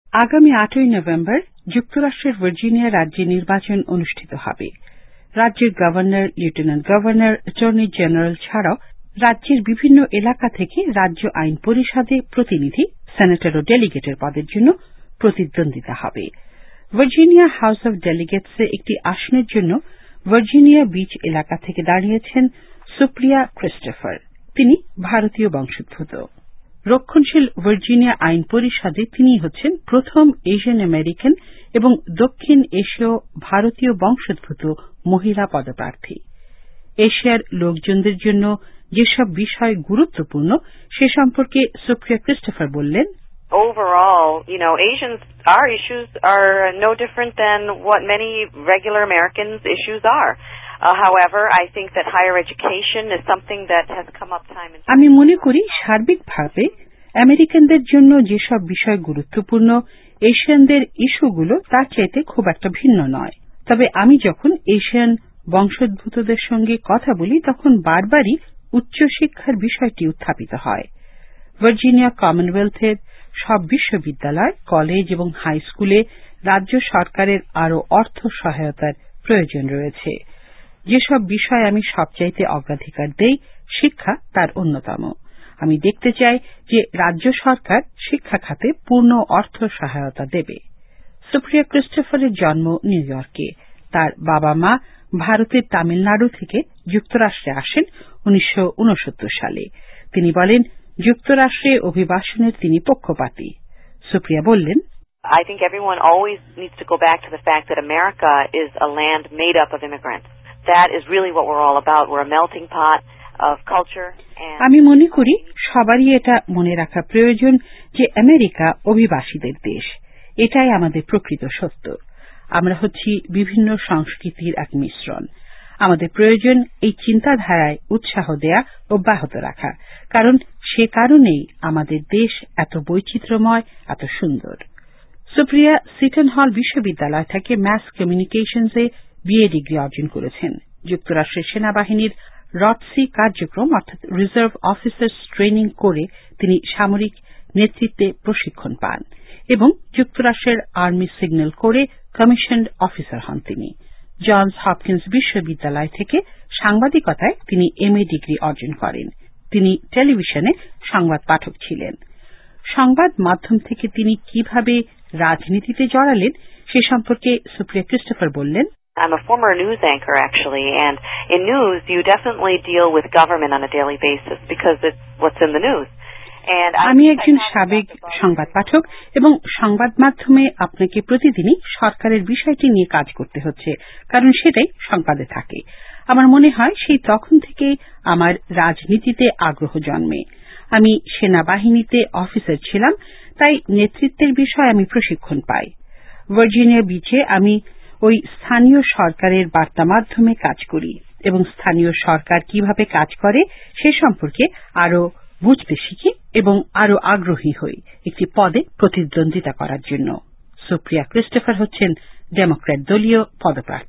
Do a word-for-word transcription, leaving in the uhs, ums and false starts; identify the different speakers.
Speaker 1: আগামী আটই নভেম্বর যুক্তরাষ্ট্রের ভার্জিনিয়া রাজ্যে নির্বাচন অনুষ্ঠিত হবে। রাজ্যের governor, lieutenant governor, attorney general ছাড়াও রাজ্যের বিভিন্ন এলাকা থেকে রাজ্য আইন পরিষদে প্রতিনিধি, সেনেটর ও ডেলিগেটের পদের জন্য প্রতিদ্বন্দ্বিতা হবে। ভার্জিনিয়া হাউস অব ডেলিগেটসে একটি আসনের জন্য ভার্জিনিয়া বিচ এলাকা থেকে দাঁড়িয়েছেন সুপ্রিয়া ক্রিস্টোফার। তিনি ভারতীয় বংশোদ্ভূত। রক্ষণশীল ভার্জিনিয়া আইন পরিষদে তিনি হচ্ছেন প্রথম এশিয়ান আমেরিকান এবং দক্ষিণ এশীয় ভারতীয় বংশোদ্ভূত মহিলা পদপ্রার্থী। এশিয়ার লোকজনদের জন্য যেসব বিষয় গুরুত্বপূর্ণ সে সম্পর্কে সুপ্রিয়া ক্রিস্টোফার বললেন,
Speaker 2: Overall, you know, Asians, our issues are no different than what many regular Americans' issues are. Uh, however, I think that higher education is something that has come up time and time.
Speaker 1: আমি মনে করি সার্বিকভাবে আমেরিকানদের জন্য যেসব বিষয় গুরুত্বপূর্ণ এশিয়ানদের ইস্যুগুলো তার চাইতে খুব একটা ভিন্ন নয়। তবে আমি যখন এশিয়ান বংশোদ্ভূতদের সঙ্গে কথা বলি তখন বারবারই উচ্চশিক্ষার বিষয়টি উত্থাপিত হয়। ভার্জিনিয়া কমনওয়েলথের সব বিশ্ববিদ্যালয়, কলেজ এবং হাই স্কুলে রাজ্য সরকারের আরও অর্থ সহায়তার প্রয়োজন রয়েছে। যেসব বিষয় আমি সবচাইতে অগ্রাধিকার দেই, শিক্ষা তার অন্যতম। আমি দেখতে চাই যে রাজ্য সরকার শিক্ষা খাতে পূর্ণ অর্থ সহায়তা দেবে। সুপ্রিয়া ক্রিস্টোফারের জন্ম নিউ ইয়র্কে। তার বাবা মা ভারতের তামিলনাড়ু থেকে যুক্তরাষ্ট্রে আসেন উনিশশো ঊনসত্তর সালে। তিনি বলেন, যুক্তরাষ্ট্রে অভিবাসনের তিনি পক্ষপাতী। সুপ্রিয়া বললেন,
Speaker 2: I think everyone always needs to go back to the fact that America is a land made up of immigrants. That is really what we're all about. We're a melting pot of culture and
Speaker 1: আমি মনে করি সবারই এটা মনে রাখা প্রয়োজন যে America অভিবাসীদের দেশ। এটাই আমাদের প্রকৃত সত্য। আমরা হচ্ছি বিভিন্ন সংস্কৃতির এক মিশ্রণ। আমাদের প্রয়োজন এই চিন্তাধারায় উৎসাহ দেয়া অব্যাহত রাখা, কারণ সে কারণেই আমাদের দেশ এত বৈচিত্র্যময়, এত সুন্দর। সুপ্রিয়া সিটন হল বিশ্ববিদ্যালয় থেকে ম্যাস কমিউনিকেশনসে বিএ ডিগ্রি অর্জন করেছেন। যুক্তরাষ্ট্রের সেনাবাহিনীর রটসি কার্যক্রম অর্থাৎ রিজার্ভ অফিসার্স ট্রেনিং করে তিনি সামরিক নেতৃত্বে প্রশিক্ষণ পান এবং যুক্তরাষ্ট্রের আর্মি সিগন্যাল করে কমিশনড অফিসার হন তিনি। জনস হপকিন্স বিশ্ববিদ্যালয় থেকে সাংবাদিকতায় তিনি এমএ ডিগ্রি অর্জন করেন। তিনি টেলিভিশনে সংবাদ পাঠক ছিলেন। সংবাদ মাধ্যম থেকে তিনি কিভাবে রাজনীতিতে জড়ালেন সে সম্পর্কে সুপ্রিয়া ক্রিস্টোফার বললেন,
Speaker 2: I'm a former news anchor, actually, and in news, you definitely deal with government on a daily basis because it's what's in the news. And
Speaker 1: আমি একজন সাবেক সংবাদ পাঠক এবং সংবাদ মাধ্যমে আপনাকে প্রতিদিনই সরকারের বিষয়টি নিয়ে কাজ করতে হচ্ছে, কারণ সেটাই সংবাদে থাকে। আমার মনে হয় সেই তখন থেকে আমার রাজনীতিতে আগ্রহ জন্মে। আমি সেনাবাহিনীতে অফিসার ছিলাম, তাই নেতৃত্বের বিষয়ে আমি প্রশিক্ষণ পাই। ভার্জিনিয়া বিচে আমি ওই স্থানীয় সরকারের বার্তা মাধ্যমে কাজ করি এবং স্থানীয় সরকার কিভাবে কাজ করে সে সম্পর্কে আরো বুঝতে শিখি এবং আরো আগ্রহী হই একটি পদে প্রতিদ্বন্দ্বিতা করার জন্য। সুপ্রিয়া ক্রিস্টোফার হচ্ছেন ডেমোক্র্যাট দলীয় পদপ্রার্থী।